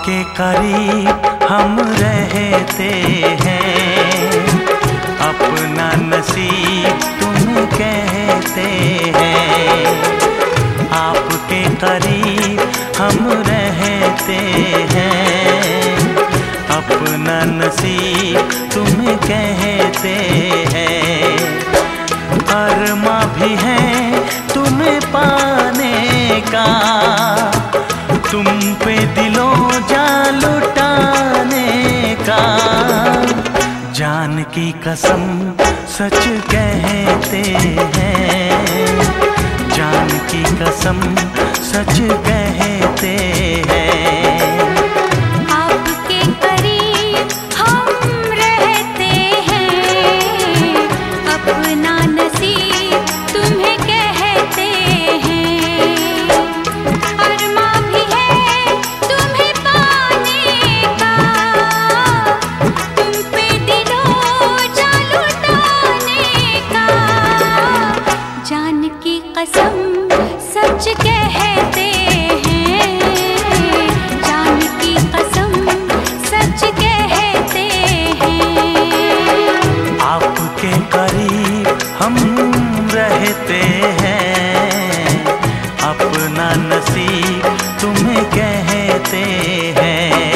आपके करीब हम रहते हैं, अपना नसीब तुम कहते हैं। आपके करीब हम रहते हैं, अपना नसीब तुम कहते हैं। अरमा भी है तुम्हें पाने का, तुम पे दिलों जा लुटाने का। जान की कसम सच कहते हैं, जान की कसम सच कहते हैं। आपके करीब हम रहते हैं, अपना नसीब तुम्हें कहते हैं। अरमा भी है तुम्हें पाने का, तुम पे दिलों जा लुटाने का। जान की कसम सच कहते हैं, जान की कसम सच कहते हैं। आपके करीब हम रहते हैं, अपना नसीब तुम्हें कहते हैं।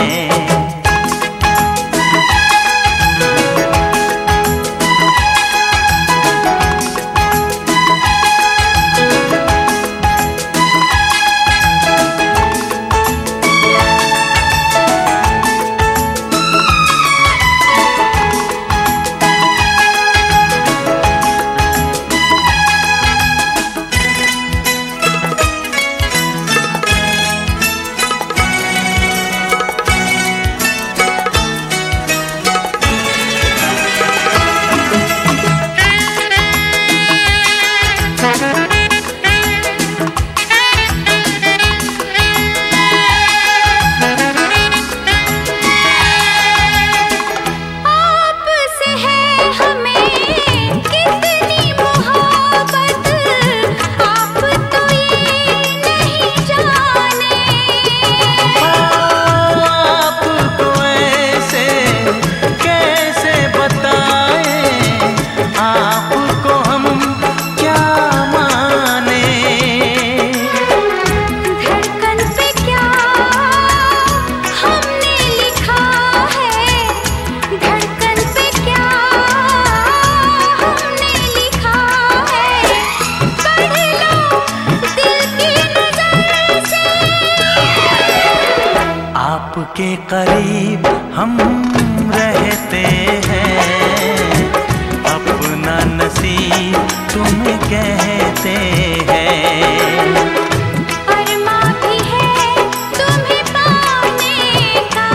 आपके करीब हम रहते हैं, अपना नसीब तुम्हें कहते हैं। अरमा भी है तुम्हें पाने का,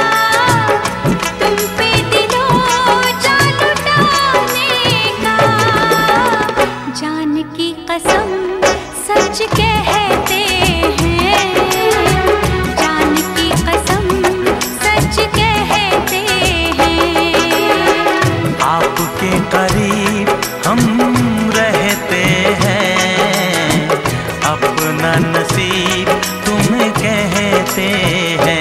तुम पे दिलों जा लुटाने का। जान की कसम सच कहते हैं, जान की कसम सच कहते हैं। आपके करीब हम रहते हैं, अपना नसीब तुम्हें कहते हैं।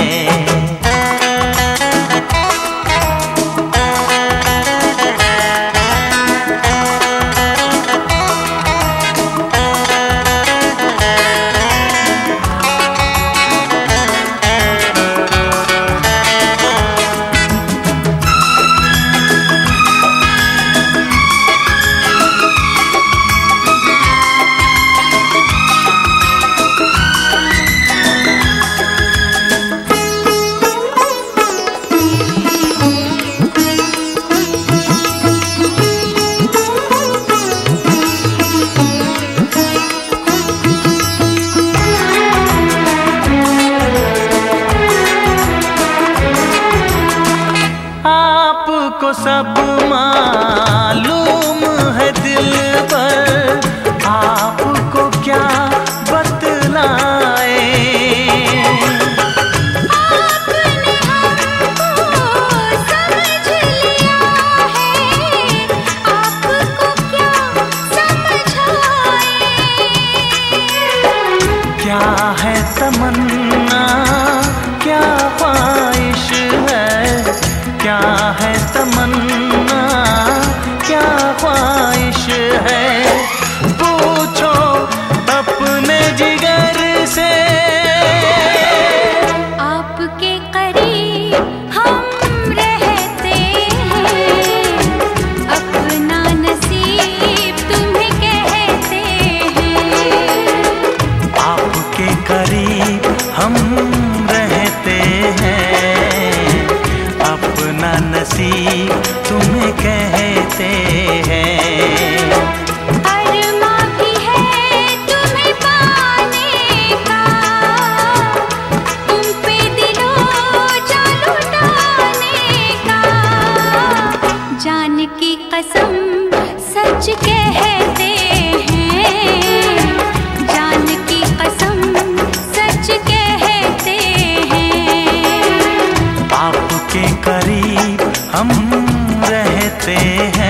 आपको सब मालूम है दिल पर, आपको क्या बतलाए। आपने हमको समझ लिया है, आपको क्या समझाए। क्या है तमन्ना क्या कहते हैं। अरमा भी है तुम्हें पाने का, तुम पे दिलों जान लुटाने का। जान की कसम सच कहते हैं, जान की कसम सच कहते हैं। आपके करीब हम रहते हैं।